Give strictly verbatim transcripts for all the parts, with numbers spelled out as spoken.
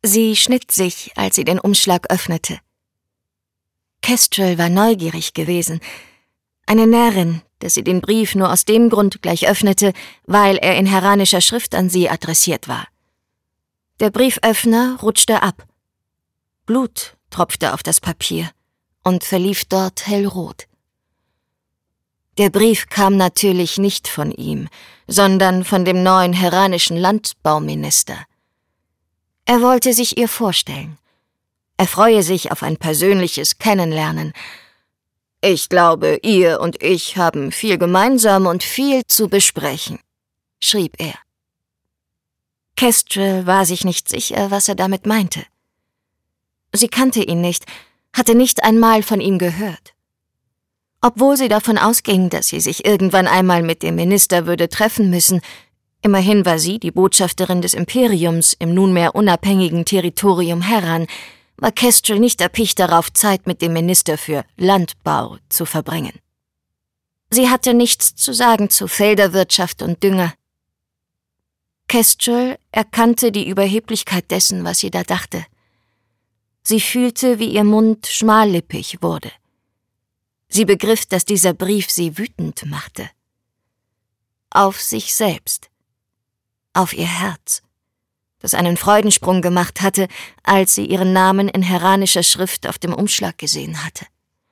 Sie schnitt sich, als sie den Umschlag öffnete. Kestrel war neugierig gewesen. Eine Närrin, dass sie den Brief nur aus dem Grund gleich öffnete, weil er in heranischer Schrift an sie adressiert war. Der Brieföffner rutschte ab. Blut tropfte auf das Papier und verlief dort hellrot. Der Brief kam natürlich nicht von ihm, sondern von dem neuen heranischen Landbauminister. Er wollte sich ihr vorstellen. Er freue sich auf ein persönliches Kennenlernen. »Ich glaube, ihr und ich haben viel gemeinsam und viel zu besprechen«, schrieb er. Kestrel war sich nicht sicher, was er damit meinte. Sie kannte ihn nicht, hatte nicht einmal von ihm gehört. Obwohl sie davon ausging, dass sie sich irgendwann einmal mit dem Minister würde treffen müssen, immerhin war sie die Botschafterin des Imperiums im nunmehr unabhängigen Territorium Heran, war Kestrel nicht erpicht darauf, Zeit mit dem Minister für Landbau zu verbringen. Sie hatte nichts zu sagen zu Felderwirtschaft und Dünger. Kestrel erkannte die Überheblichkeit dessen, was sie da dachte. Sie fühlte, wie ihr Mund schmallippig wurde. Sie begriff, dass dieser Brief sie wütend machte. Auf sich selbst. Auf ihr Herz, das einen Freudensprung gemacht hatte, als sie ihren Namen in heranischer Schrift auf dem Umschlag gesehen hatte.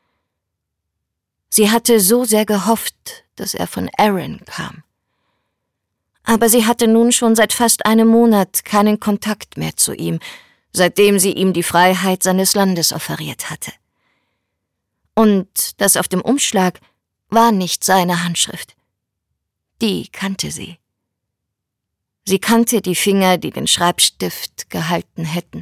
Sie hatte so sehr gehofft, dass er von Aaron kam. Aber sie hatte nun schon seit fast einem Monat keinen Kontakt mehr zu ihm, seitdem sie ihm die Freiheit seines Landes offeriert hatte. Und das auf dem Umschlag war nicht seine Handschrift. Die kannte sie. Sie kannte die Finger, die den Schreibstift gehalten hätten.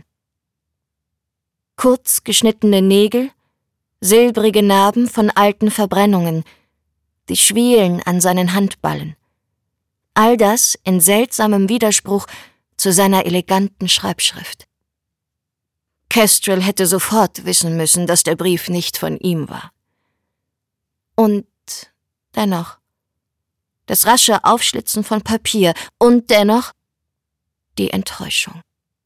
Kurz geschnittene Nägel, silbrige Narben von alten Verbrennungen, die Schwielen an seinen Handballen. All das in seltsamem Widerspruch zu seiner eleganten Schreibschrift. Kestrel hätte sofort wissen müssen, dass der Brief nicht von ihm war. Und dennoch, das rasche Aufschlitzen von Papier und dennoch die Enttäuschung.